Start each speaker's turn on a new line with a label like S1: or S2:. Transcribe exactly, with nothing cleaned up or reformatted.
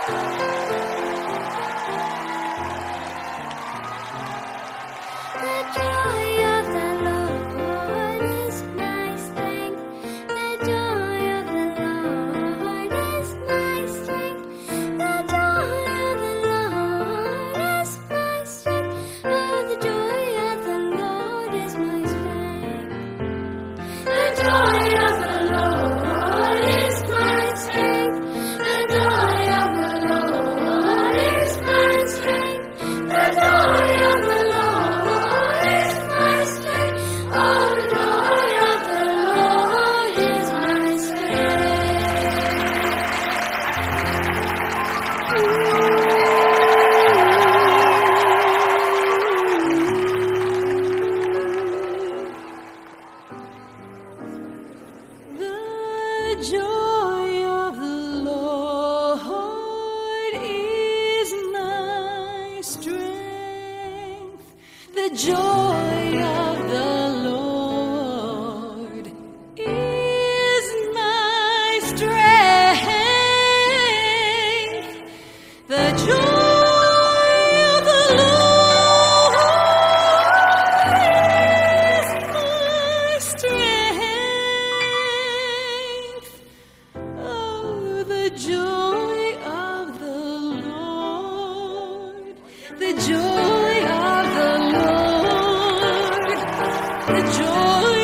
S1: The joy of the Lord is my strength. The joy of the Lord is my strength. The joy of the Lord is my strength. Oh, the joy of the Lord, the joy of the Lord, the joy